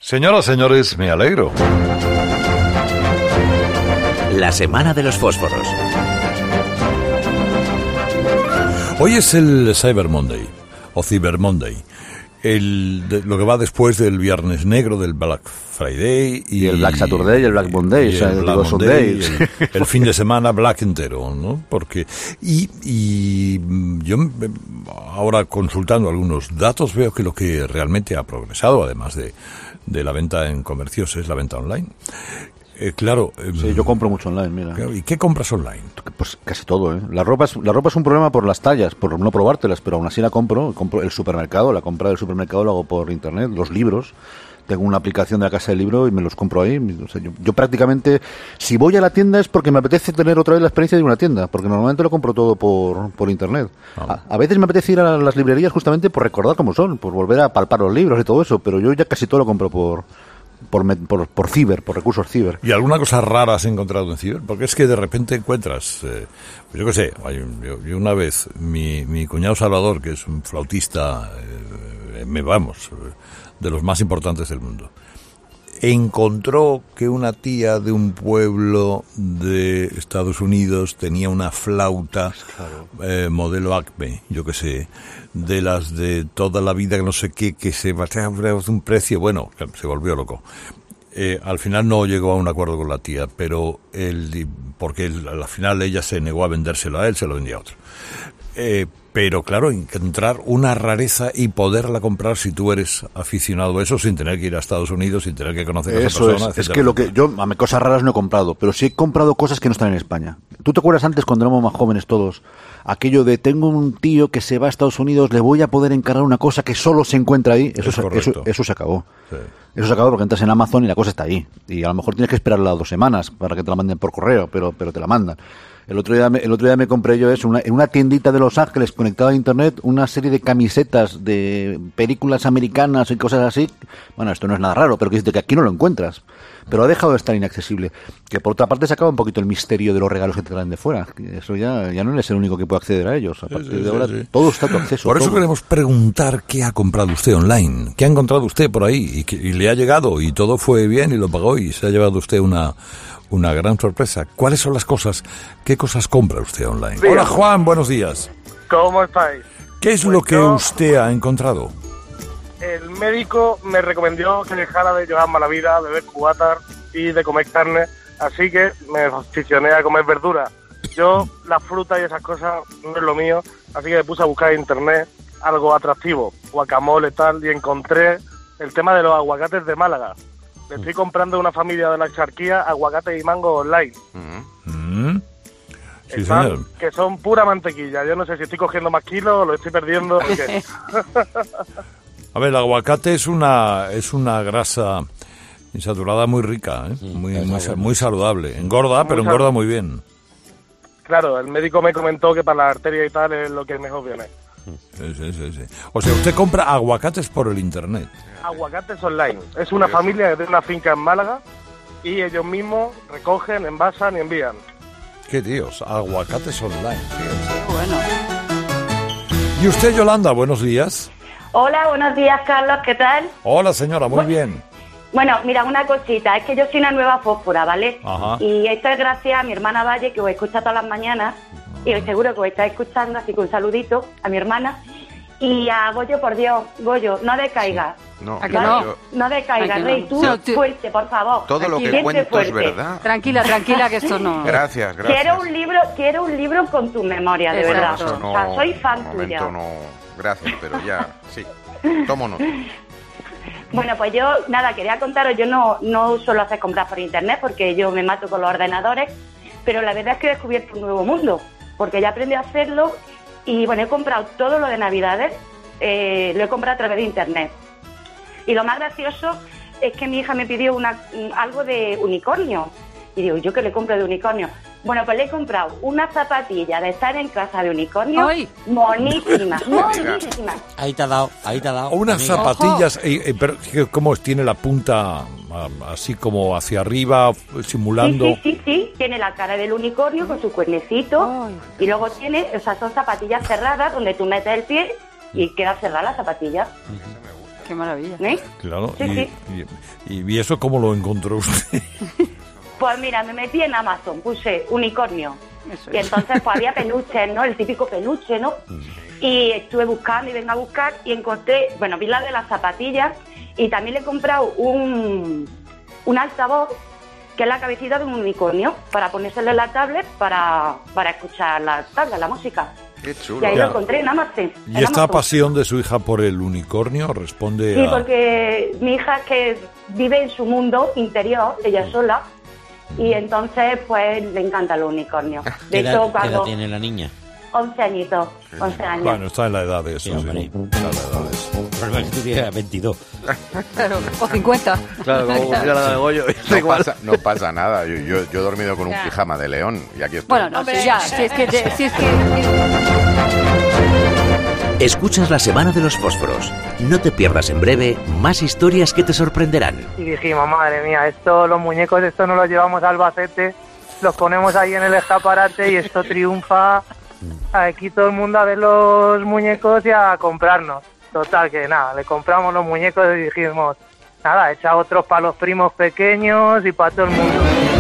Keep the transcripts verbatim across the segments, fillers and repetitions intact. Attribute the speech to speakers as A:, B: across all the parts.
A: Señoras, señores, me alegro.
B: La semana de los fósforos.
A: Hoy es el Cyber Monday, o Cyber Monday, el, de, lo que va después del Viernes Negro, del Black Friday y,
C: y el Black Saturday y el Black Monday,
A: y
C: o sea,
A: el, Black Monday, el, el fin de semana Black entero, ¿no? Porque y, y yo ahora consultando algunos datos veo que lo que realmente ha progresado, además de, de la venta en comercios, es la venta online. Eh, claro. Eh,
C: sí, yo compro mucho online, mira.
A: Claro, ¿y qué compras online?
C: Pues casi todo, ¿eh? La ropa es, la ropa es un problema por las tallas, por no probártelas, pero aún así la compro. Compro el supermercado, la compra del supermercado lo hago por internet, los libros. Tengo una aplicación de la casa del libro y me los compro ahí. O sea, yo, yo prácticamente, si voy a la tienda es porque me apetece tener otra vez la experiencia de una tienda, porque normalmente lo compro todo por, por internet. Ah. A, a veces me apetece ir a las librerías justamente por recordar cómo son, por volver a palpar los libros y todo eso, pero yo ya casi todo lo compro por... Por, por, por ciber, por recursos ciber.
A: ¿Y alguna cosa rara has encontrado en ciber? Porque es que de repente encuentras, eh, pues yo qué sé, yo, yo una vez, mi, mi cuñado Salvador, que es un flautista, eh, me vamos, de los más importantes del mundo, encontró que una tía de un pueblo de Estados Unidos tenía una flauta, claro. eh, modelo Acme, yo qué sé, de las de toda la vida, que no sé qué, que se batía un precio, bueno, se volvió loco. Eh, al final no llegó a un acuerdo con la tía, pero él, porque él, al final ella se negó a vendérselo a él, se lo vendía a otro. Eh, pero claro, encontrar una rareza y poderla comprar si tú eres aficionado a eso sin tener que ir a Estados Unidos, sin tener que conocer a esa
C: eso
A: persona.
C: Es, es que lo que yo, a mí cosas raras no he comprado, pero sí he comprado cosas que no están en España. ¿Tú te acuerdas antes cuando éramos más jóvenes todos? Aquello de tengo un tío que se va a Estados Unidos, le voy a poder encargar una cosa que solo se encuentra ahí. Eso, se, eso, eso se acabó. Sí. Eso se acabó porque entras en Amazon y la cosa está ahí. Y a lo mejor tienes que esperarla dos semanas para que te la manden por correo, pero, pero te la mandan. El otro día me, el otro día me compré yo eso, una, en una tiendita de Los Ángeles conectada a internet, una serie de camisetas de películas americanas y cosas así. Bueno, esto no es nada raro, pero que dice que aquí no lo encuentras. Pero ha dejado de estar inaccesible. Que por otra parte se acaba un poquito el misterio de los regalos que te traen de fuera. Eso ya, ya no eres el único que puede acceder a ellos. A partir sí, sí, de ahora sí, sí. todo está a tu acceso.
A: Por eso
C: todo.
A: queremos preguntar qué ha comprado usted online. ¿Qué ha encontrado usted por ahí? Y, que, y le ha llegado y todo fue bien y lo pagó y se ha llevado usted una... Una gran sorpresa. ¿Cuáles son las cosas? ¿Qué cosas compra usted online?
D: Sí.
A: Hola Juan, buenos días.
D: ¿Cómo estáis?
A: ¿Qué es
D: pues
A: lo que
D: yo,
A: usted ha encontrado?
D: El médico me recomendó que dejara de llevar mala vida, de beber cubatas y de comer carne, así que me aficioné a comer verduras. Yo, las frutas y esas cosas no es lo mío, así que me puse a buscar en internet algo atractivo, guacamole tal, y encontré el tema de los aguacates de Málaga. Le estoy comprando a una familia de la Axarquía aguacates y mango online.
A: Mm. Sí,
D: Están,
A: señor.
D: Que son pura mantequilla. Yo no sé si estoy cogiendo más kilos o lo estoy perdiendo. ¿Qué?
A: A ver, el aguacate es una es una grasa insaturada muy rica, ¿eh? muy, muy, muy saludable. Engorda, muy pero engorda salud. Muy bien.
D: Claro, el médico me comentó que para la arteria y tal es lo que mejor viene.
A: Sí, sí, sí, sí. O sea, usted compra aguacates por el internet.
D: Aguacates online. Es una familia que tiene una finca en Málaga y ellos mismos recogen, envasan y envían.
A: ¿Qué tíos? Aguacates online. Fíjense.
E: Bueno.
A: ¿Y usted, Yolanda? Buenos días.
E: Hola, buenos días, Carlos. ¿Qué tal?
A: Hola, señora. Muy
E: bueno,
A: bien.
E: Bueno, mira, una cosita. Es que yo soy una nueva fósfora, ¿vale?
A: Ajá.
E: Y esto es gracias a mi hermana Valle, que os escucha todas las mañanas. Y seguro que os está escuchando, así que un saludito a mi hermana. Y a Goyo, por Dios, Goyo, no decaigas.
F: No,
E: ¿A que
F: ¿vale?
E: no?
F: Yo...
E: No decaigas, Rey, tú
F: no,
E: fuerte, por favor.
F: Todo lo que
E: Siente
F: cuento
E: fuerte.
F: es verdad.
G: Tranquila, tranquila, que esto no...
F: Gracias, gracias.
E: Quiero un libro, quiero un libro con tu memoria, de
F: bueno,
E: verdad.
F: eso no,
E: o sea, soy fan tuya.
F: No, gracias, pero ya, sí. Tomo nota.
E: Bueno, pues yo, nada, quería contaros, yo no, no suelo hacer compras por internet porque yo me mato con los ordenadores, pero la verdad es que he descubierto un nuevo mundo, porque ya aprendí a hacerlo y, bueno, he comprado todo lo de Navidades, eh, lo he comprado a través de internet. Y lo más gracioso es que mi hija me pidió una, algo de unicornio. Y digo, ¿yo qué le compro de unicornio? Bueno, pues le he comprado una zapatilla de estar en casa de unicornio.
G: ¡Ay!
E: Monísima, monísima.
H: Ahí te ha dado, ahí te ha dado.
A: Unas
H: amigo.
A: zapatillas, eh, eh, pero ¿cómo es? Tiene la punta ah, así como hacia arriba, simulando...
E: Sí, sí, sí, sí, tiene la cara del unicornio con su cuernecito. Ay. Y luego tiene, o sea, son zapatillas cerradas donde tú metes el pie y queda cerrada la zapatilla.
G: Qué maravilla.
E: ¿Eh?
A: Claro,
E: Sí,
A: y,
E: sí.
A: Y, y, ¿y eso cómo lo encontró usted?
E: Pues mira, me metí en Amazon, puse unicornio.
G: Eso
E: Y
G: es.
E: entonces pues había peluches, ¿no? El típico peluche, ¿no? Y estuve buscando y venga a buscar y encontré, bueno, vi la de las zapatillas y también le he comprado un, un altavoz que es la cabecita de un unicornio para ponérselo en la tablet para, para escuchar la tablet, la música.
F: Qué chulo.
E: Y ahí
A: Ya.
E: lo encontré en Amazon. en
A: ¿Y esta
E: Amazon.
A: pasión de su hija por el unicornio responde
E: Sí,
A: a...?
E: porque mi hija es que vive en su mundo interior, ella sola, y entonces pues le encantan los unicornios. De
H: ¿Qué edad,
E: hecho,
H: qué edad
E: cuando...
H: tiene la niña?
E: once añitos, once años.
A: Bueno, está en la edad de eso,
H: Sí,
A: sí.
H: hombre.
A: Está en la edad de eso.
H: El problema es que tú tienes veintidós.
G: Claro, o cincuenta.
C: Claro, como mira la de Goyo.
F: No pasa, no pasa nada. Yo, yo, yo he dormido con un
G: Ya.
F: pijama de león y aquí estoy.
G: Bueno, no,
I: Hombre.
G: sí, ya, si es que... te- si es que
B: Escuchas la Semana de los Fósforos. No te pierdas en breve más historias que te sorprenderán.
D: Y dijimos, madre mía, esto, los muñecos, esto no los llevamos a Albacete, los ponemos ahí en el escaparate y esto triunfa. Aquí todo el mundo a ver los muñecos y a comprarnos. Total, que nada, le compramos los muñecos y dijimos, nada, echa otros para los primos pequeños y para todo el mundo.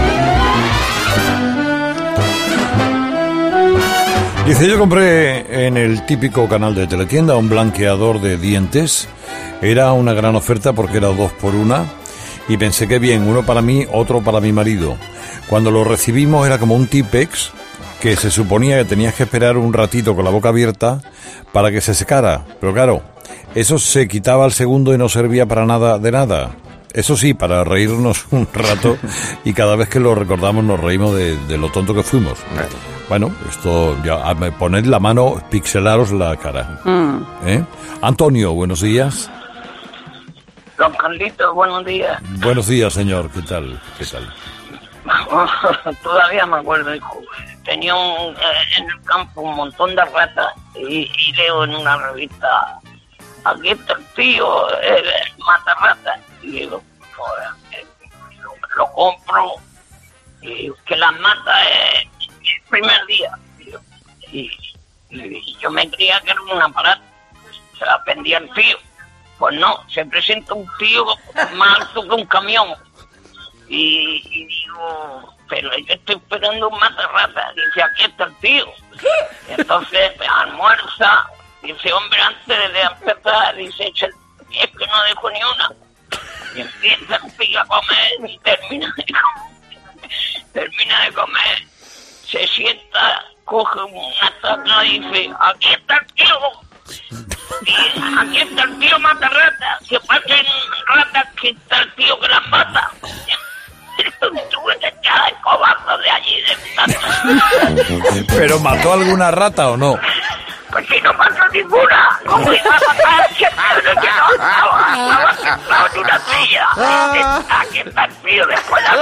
A: Dice, yo compré en el típico canal de Teletienda un blanqueador de dientes. Era una gran oferta porque era dos por una. Y pensé que bien, uno para mí, otro para mi marido. Cuando lo recibimos era como un Tipex, que se suponía que tenías que esperar un ratito con la boca abierta para que se secara. Pero claro, eso se quitaba al segundo y no servía para nada de nada. Eso sí, para reírnos un rato, y cada vez que lo recordamos nos reímos de, de lo tonto que fuimos. Bueno, esto ya, a- me poned la mano, pixelaros la cara.
G: mm,
A: ¿Eh? Antonio, buenos días.
J: Don Carlitos, buenos días.
A: Buenos días, señor. ¿Qué tal? ¿Qué tal?
J: Todavía me acuerdo, hijo. Tenía un, eh, en el campo un montón de ratas y, y leo en una revista, aquí está el tío, eh, mata ratas. Y digo, joder, eh, lo, lo compro y que las mata eh, el primer día. Y, y, y yo me creía que era un aparato, se la vendía el tío. Pues no, se presenta un tío más alto que un camión. Y, y digo, pero yo estoy esperando un matarrata. Dice, aquí está el tío. Y entonces pues, almuerza. Dice, hombre, antes de empezar, dice, es que no dejo ni una. Y empieza el tío a comer y termina de comer. Termina de comer. Se sienta, coge una taza y dice, aquí está el tío. Y aquí está el tío mata ratas, que pasen ratas que está el tío que las mata. Tuve que echar el cobazo de allí de mi
A: ¿Pero mató alguna rata o no?
J: Pues si no mató ninguna, ¿cómo iba a matar? Pero que no estaba, estaba sentado en una silla. Aquí está el tío después de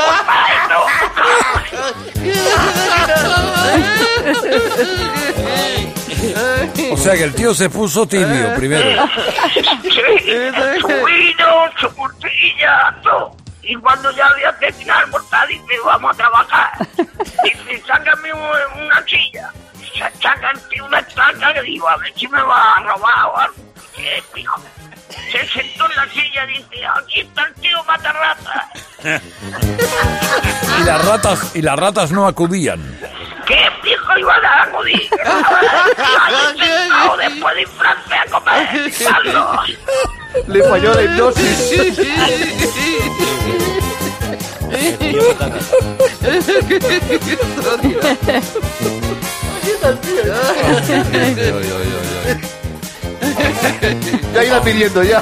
A: O sea que el tío se puso tibio primero.
J: Sí, su vino, su curtilla, todo. Y cuando ya había terminado el mortal, dice, vamos a trabajar. Dice, sácame un- una silla. Saca el tío una estaca, que digo, a ver si me va a robar o algo. ¿Qué, pijo? Se sentó en la silla y dice, aquí está el tío matarrata.
A: Y las ratas, y las ratas no acudían.
J: ¿Qué pijo iba a acudir? Ahí sentado después de inflarse a comer. Carlos.
C: Le falló la hipnosis. Ya iba pidiendo ya.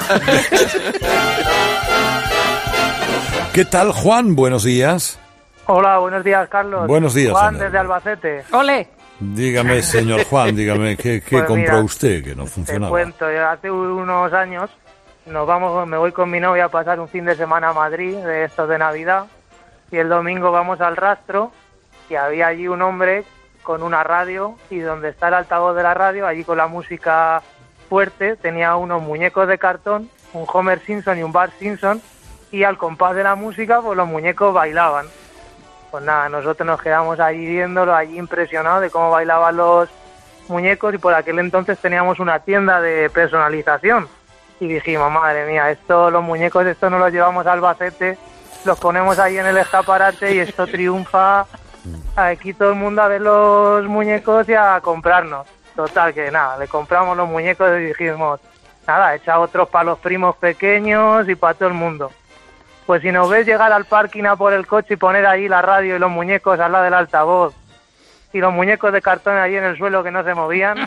A: ¿Qué tal, Juan? Buenos días.
D: Hola, buenos días, Carlos.
A: Buenos días,
D: Juan,
A: señor.
D: desde Albacete.
G: ole.
A: Dígame, señor Juan, dígame, ¿qué, qué
D: Pues
A: compró
D: mira,
A: usted que no
D: Te
A: funcionaba?
D: cuento, yo hace unos años nos vamos, me voy con mi novia a pasar un fin de semana a Madrid, de estos de Navidad, y el domingo vamos al Rastro, y había allí un hombre con una radio, y donde está el altavoz de la radio, allí con la música fuerte, tenía unos muñecos de cartón, un Homer Simpson y un Bart Simpson, y al compás de la música, pues los muñecos bailaban. Pues nada, nosotros nos quedamos allí viéndolo, allí impresionados de cómo bailaban los muñecos, y por aquel entonces teníamos una tienda de personalización
I: y dijimos, madre mía, esto, los muñecos, esto no los llevamos a Albacete, los ponemos ahí en el escaparate y esto triunfa. Aquí todo el mundo a ver los muñecos y a comprarnos. Total, que nada, le compramos los muñecos y dijimos, nada, echa otros para los primos pequeños y para todo el mundo. Pues si nos ves llegar al parking a por el coche y poner ahí la radio y los muñecos al lado del altavoz y los muñecos de cartón ahí en el suelo que no se movían...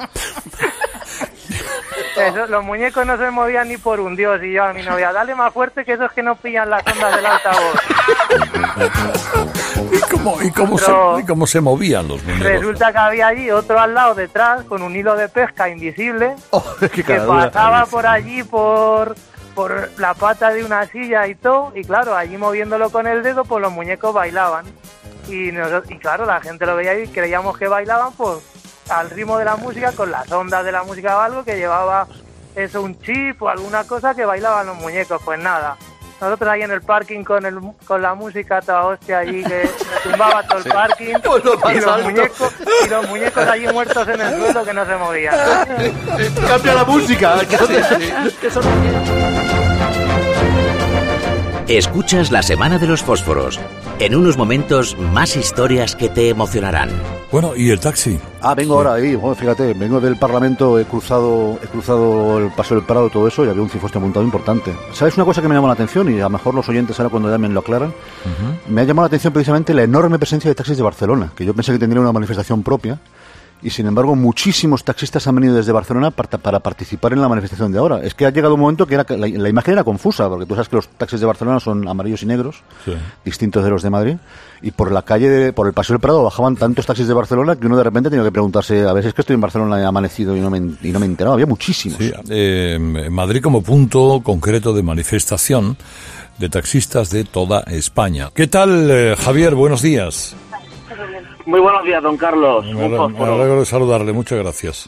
I: Eso, los muñecos no se movían ni por un dios, y yo a mi novia, dale más fuerte que esos que no pillan las ondas del altavoz.
A: ¿Y cómo, y cómo,
I: Otro,
A: se, y cómo se movían los muñecos?
I: Resulta que había allí otro al lado detrás con un hilo de pesca invisible
C: oh, que
I: pasaba por allí por, por la pata de una silla y todo, y claro, allí moviéndolo con el dedo, pues los muñecos bailaban. Y, nos, y claro, la gente lo veía y creíamos que bailaban pues al ritmo de la música, con las ondas de la música o algo, que llevaba eso, un chip o alguna cosa que bailaban los muñecos. Pues nada, nosotros ahí en el parking con el con la música toda hostia allí que tumbaba todo el sí. parking
C: pues
I: y, los muñecos, y los muñecos allí muertos en el suelo que no se movían.
C: Cambia la música, que son de, que son...
B: Escuchas La Semana de los Fósforos. En unos momentos, más historias que te emocionarán.
A: Bueno, ¿y el taxi?
C: Ah, vengo sí. ahora ahí, bueno, fíjate, vengo del Parlamento, he cruzado he cruzado el Paseo del Prado, todo eso, y había un cifueste montado importante. ¿Sabes una cosa que me llamó la atención? Y a lo mejor los oyentes ahora cuando llamen lo aclaran. Uh-huh. Me ha llamado la atención precisamente la enorme presencia de taxis de Barcelona, que yo pensé que tendría una manifestación propia. Y sin embargo, muchísimos taxistas han venido desde Barcelona para, para participar en la manifestación de ahora. Es que ha llegado un momento que era, la, la imagen era confusa, porque tú sabes que los taxis de Barcelona son amarillos y negros, sí. distintos de los de Madrid. Y por la calle, de, por el Paseo del Prado, bajaban tantos taxis de Barcelona que uno de repente tenía que preguntarse, a ver si es que estoy en Barcelona y he amanecido y no me, y no me he enterado. Había muchísimos.
A: Sí, eh, Madrid como punto concreto de manifestación de taxistas de toda España. ¿Qué tal, eh, Javier? Buenos días.
K: Muy buenos días, don Carlos.
A: Me alegro, me alegro de saludarle, muchas gracias.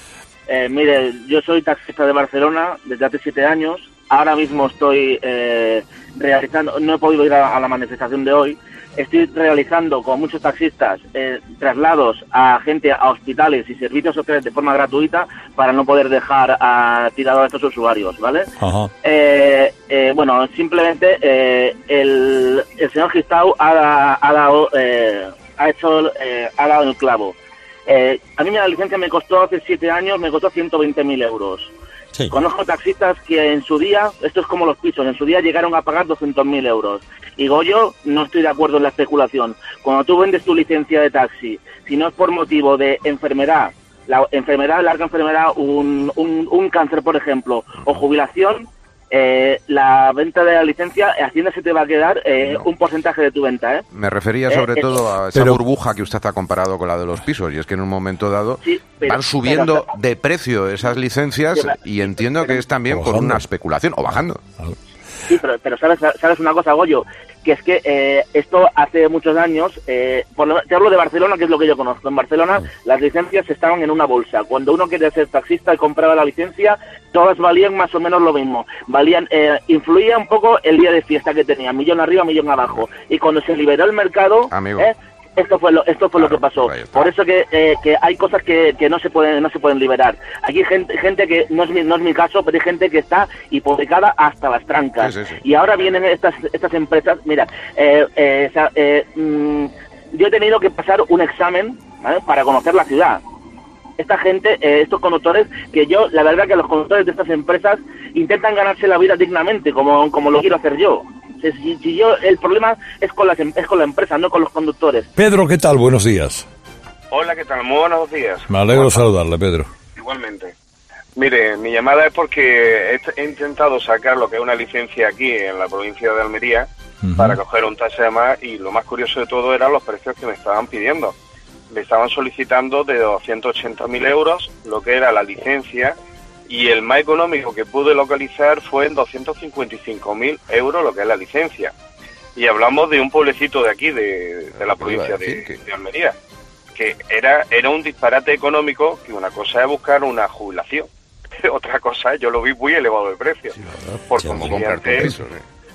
K: Eh, mire, yo soy taxista de Barcelona desde hace siete años. Ahora mismo estoy eh, realizando, no he podido ir a, a la manifestación de hoy. Estoy realizando con muchos taxistas eh, traslados a gente a hospitales y servicios sociales de forma gratuita para no poder dejar a, tirados a estos usuarios, ¿vale?
A: Ajá.
K: Eh, eh, bueno, simplemente eh, el, el señor Gistau ha, ha dado... Eh, ha hecho eh, ha dado el clavo. Eh, a mí la licencia me costó hace siete años, me costó ciento veinte mil euros. Sí. Conozco taxistas que en su día, esto es como los pisos, en su día llegaron a pagar doscientos mil euros. Y yo no estoy de acuerdo en la especulación. Cuando tú vendes tu licencia de taxi, si no es por motivo de enfermedad, la enfermedad, larga enfermedad, un, un, un cáncer, por ejemplo, o jubilación, Eh, la venta de la licencia, Hacienda se te va a quedar eh, no. un porcentaje de tu venta, ¿eh?
F: Me refería sobre eh, todo a esa
A: pero...
F: burbuja que usted ha comparado con la de los pisos, y es que en un momento dado
K: sí, pero,
F: van subiendo
K: pero,
F: de precio esas licencias sí, y entiendo pero, que es también por una especulación, o bajando.
K: Sí, pero, pero sabes, sabes una cosa, Goyo, que es que eh, esto hace muchos años, eh, por lo, te hablo de Barcelona, que es lo que yo conozco. En Barcelona las licencias estaban en una bolsa. Cuando uno quería ser taxista y compraba la licencia, todas valían más o menos lo mismo. Valían, eh, influía un poco el día de fiesta que tenía, millón arriba, millón abajo. Y cuando se liberó el mercado, eh, esto fue lo, esto fue claro, lo que pasó. Por eso que, eh, que hay cosas que, que no se pueden, no se pueden liberar. Aquí hay gente, gente que no es mi, no es mi caso, pero hay gente que está hipotecada hasta las trancas. Sí, sí, sí. Y ahora vienen estas, estas empresas. Mira, eh, eh, eh, mmm, yo he tenido que pasar un examen, ¿vale?, para conocer la ciudad. Esta gente, eh, estos conductores, que yo, la verdad que los conductores de estas empresas intentan ganarse la vida dignamente, como, como lo quiero hacer yo. Si, si yo, el problema es con, las, es con la empresa, no con los conductores.
A: Pedro, ¿qué tal? Buenos días.
L: Hola, ¿qué tal? Muy buenos días.
A: Me alegro de saludarle, Pedro.
L: Igualmente. Mire, mi llamada es porque he, he intentado sacar lo que es una licencia aquí en la provincia de Almería uh-huh. para coger un taxi más, y lo más curioso de todo eran los precios que me estaban pidiendo. Me estaban solicitando de doscientos ochenta mil euros lo que era la licencia, y el más económico que pude localizar fue en doscientos cincuenta y cinco mil euros lo que es la licencia. Y hablamos de un pueblecito de aquí, de, de la provincia de, que... de Almería, que era era un disparate económico, que una cosa es buscar una jubilación, otra cosa es, yo lo vi muy elevado de precio.
F: Sí, por sí, consiguiente,
L: eso, ¿eh?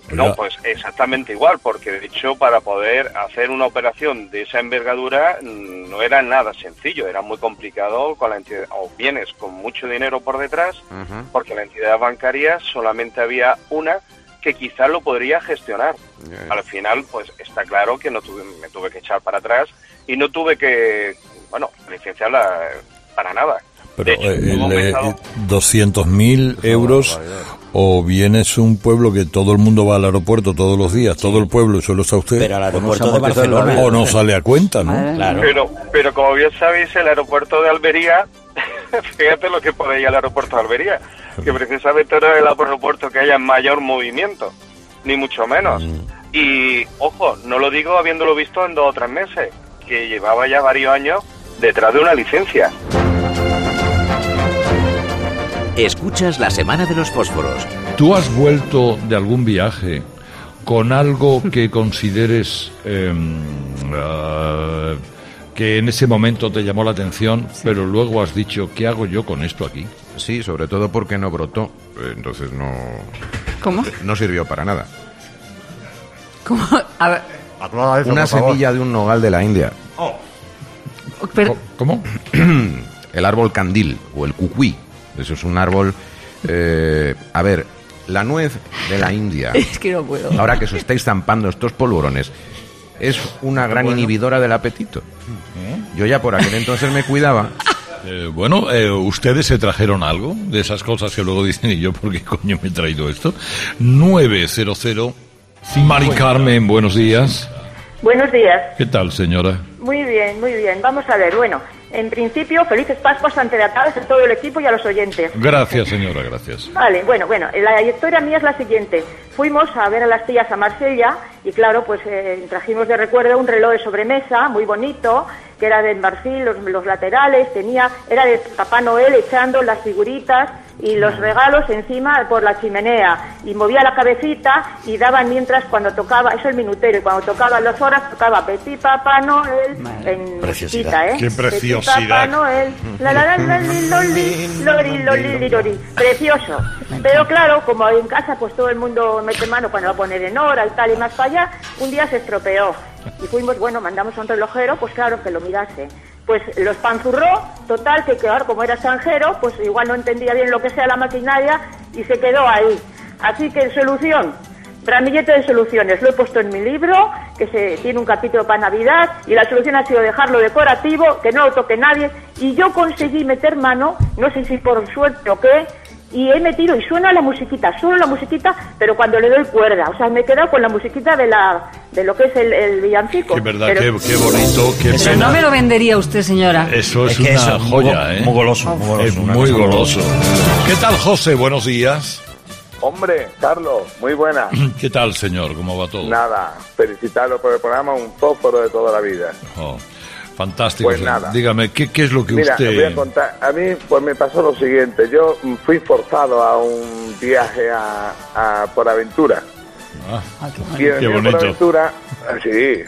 L: No, pues exactamente igual, porque de hecho para poder hacer una operación de esa envergadura no era nada sencillo, era muy complicado con la entidad, o vienes con mucho dinero por detrás, uh-huh. porque la entidad bancaria solamente había una que quizás lo podría gestionar. Yeah. Al final, pues está claro que no tuve, me tuve que echar para atrás y no tuve que, bueno, licenciarla para nada.
A: Pero hecho, el, eh, doscientos mil euros, o bien es un pueblo que todo el mundo va al aeropuerto todos los días, todo el pueblo, solo está usted.
H: Pero al aeropuerto de Barcelona.
A: O no sale a cuenta, ¿no?
L: Claro. Pero, pero como bien sabéis, el aeropuerto de Almería, fíjate lo que pone ahí al aeropuerto de Almería, que precisamente no es el aeropuerto que haya mayor movimiento, ni mucho menos. Mm. Y, ojo, no lo digo habiéndolo visto en dos o tres meses, que llevaba ya varios años detrás de una licencia.
B: Escuchas la Semana de los Fósforos.
M: ¿Tú has vuelto de algún viaje con algo que consideres eh, uh, que en ese momento te llamó la atención, sí. pero luego has dicho, ¿qué hago yo con esto aquí?
F: Sí, sobre todo porque no brotó, entonces no...
G: ¿Cómo?
F: No sirvió para nada.
G: ¿Cómo? A ver.
F: Eso, una semilla de un nogal de la India.
G: Oh. Pero...
M: ¿Cómo?
F: El árbol candil o el cucuy. Eso es un árbol... Eh, a ver, la nuez de la India...
G: Es que no puedo.
F: Ahora que os estáis zampando estos polvorones, es una gran bueno. inhibidora del apetito. ¿Eh? Yo ya por aquel entonces me cuidaba.
M: Eh, bueno, eh, ¿ustedes se trajeron algo de esas cosas que luego dicen, y yo por qué coño me he traído esto? nueve cero cero Mari Carmen, buenos días.
N: Buenos días.
M: ¿Qué tal, señora?
N: Muy bien, muy bien. Vamos a ver, bueno... En principio, felices Pascuas anteladas a todo el equipo y a los oyentes.
M: Gracias, señora, gracias.
N: Vale, bueno, bueno, la historia mía es la siguiente. Fuimos a ver a las tías a Marsella y, claro, pues eh, trajimos de recuerdo un reloj de sobremesa muy bonito, que era de marfil, los, los laterales, tenía, era de Papá Noel echando las figuritas y los regalos encima por la chimenea, y movía la cabecita y daban mientras cuando tocaba, eso es el minutero, y cuando tocaba las horas tocaba Petit Papá Noel en
A: preciosidad,
N: ¿eh?
A: Qué preciosidad.
N: Petit Papá Noel, la la la la li, loli, lori, loli, lori, precioso. Pero claro, como en casa pues todo el mundo mete mano cuando va a poner en hora y tal y más para allá, un día se estropeó y fuimos, bueno, mandamos a un relojero, pues claro, que lo mirase. Pues los panzurró, total, que claro, como era extranjero, pues igual no entendía bien lo que sea la maquinaria y se quedó ahí. Así que, solución, ramillete de soluciones, lo he puesto en mi libro, que se tiene un capítulo para Navidad, y la solución ha sido dejarlo decorativo, que no lo toque nadie, y yo conseguí meter mano, no sé si por suerte o qué, y he metido, y suena la musiquita, solo la musiquita, pero cuando le doy cuerda, o sea, me he quedado con la musiquita de la de lo que es el, el villancico.
M: Qué verdad,
N: pero,
M: qué, qué bonito, qué
G: Pero
M: pena.
G: no me lo vendería usted, señora.
M: Eso es,
H: es que
M: una
H: eso,
M: joya,
H: muy,
M: ¿eh?
H: Muy goloso, muy goloso.
M: Es muy goloso. ¿Qué tal, José? Buenos días.
O: Hombre, Carlos, muy buena.
M: ¿Qué tal, señor? ¿Cómo va todo?
O: Nada, felicitarlo por el programa, un fósforo de toda la vida.
M: Oh, fantástico.
O: Pues nada.
M: Dígame, ¿qué, ¿qué es lo que
O: Mira,
M: usted...?
O: Mira, voy a contar. A mí, pues me pasó lo siguiente. Yo fui forzado a un viaje a, a por aventura.
M: Ah,
O: y en
M: qué
O: el
M: bonito.
O: Por aventura, sí,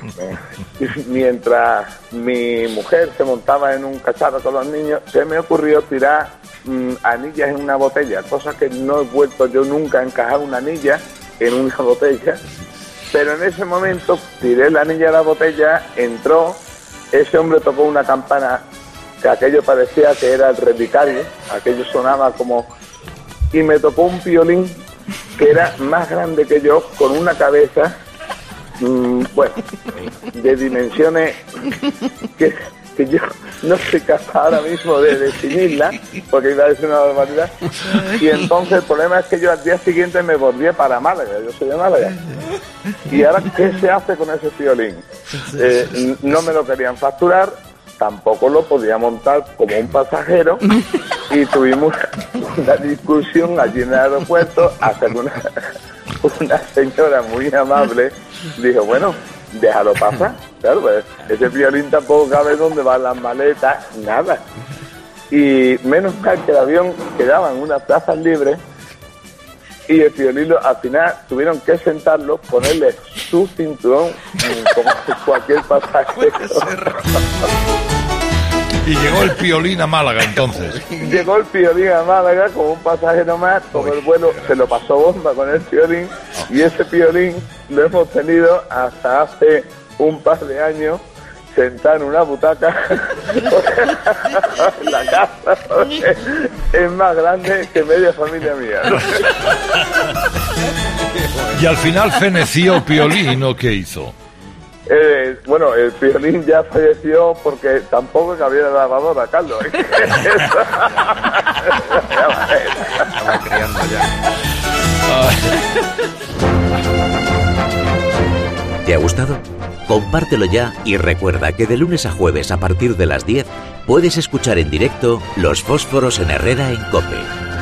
O: mientras mi mujer se montaba en un cacharro con los niños, se me ocurrió tirar mmm, anillas en una botella, cosa que no he vuelto yo nunca a encajar una anilla en una botella, pero en ese momento tiré la anilla de la botella, entró, ese hombre tocó una campana que aquello parecía que era el relicario, aquello sonaba como... y me tocó un violín que era más grande que yo, con una cabeza, mmm, bueno, de dimensiones que, que yo no soy capaz ahora mismo de definirla, porque iba a decir una barbaridad. Y entonces el problema es que yo al día siguiente me volví para Málaga, yo soy de Málaga. Y ahora, ¿qué se hace con ese violín? Eh, no me lo querían facturar, tampoco lo podía montar como un pasajero, y tuvimos una discusión allí en el aeropuerto hasta que una, una señora muy amable dijo, bueno, déjalo pasar. Claro, pues ese violín tampoco cabe donde van las maletas, nada. Y menos mal que el avión quedaba en unas plazas libres y el violín al final tuvieron que sentarlo, ponerle su cinturón como cualquier pasajero.
M: Y llegó el Piolín a Málaga entonces.
O: Llegó el Piolín a Málaga como un pasajero más, todo el vuelo se lo pasó bomba con el Piolín, y ese Piolín lo hemos tenido hasta hace un par de años sentado en una butaca en la casa. Es más grande que media familia mía.
M: Y al final feneció Piolín, ¿o qué hizo?
O: Eh, bueno, el Piolín ya falleció porque tampoco cabía la lavadora, Carlos.
F: Estaba criando ya.
B: ¿Te ha gustado? Compártelo ya y recuerda que de lunes a jueves a partir de las diez puedes escuchar en directo Los Fósforos en Herrera en COPE.